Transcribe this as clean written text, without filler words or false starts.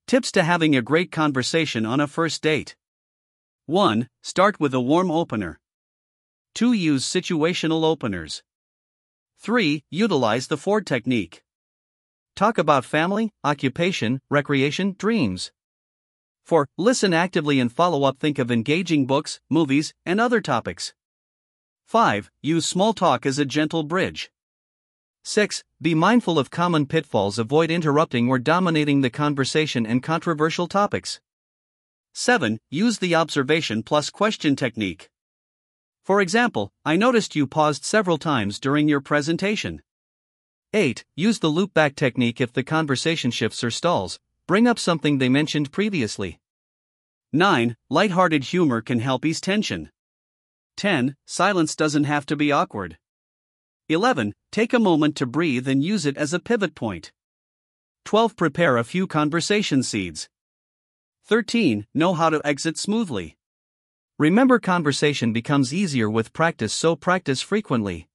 Tips to having a great conversation on a first date. 1. Start with a warm opener. 2. Use situational openers. 3. Utilize the Ford technique. Talk about family, occupation, recreation, dreams. 4. Listen actively and follow up. Think of engaging books, movies, and other topics. 5. Use small talk as a gentle bridge. 6. Be mindful of common pitfalls. Avoid interrupting or dominating the conversation and controversial topics. 7. Use the observation plus question technique. For example, I noticed you paused several times during your presentation. 8. Use the loop back technique. If the conversation shifts or stalls, bring up something they mentioned previously. 9. Lighthearted humor can help ease tension. 10. Silence doesn't have to be awkward. 11. Take a moment to breathe and use it as a pivot point. 12. Prepare a few conversation seeds. 13. Know how to exit smoothly. Remember, conversation becomes easier with practice, so practice frequently.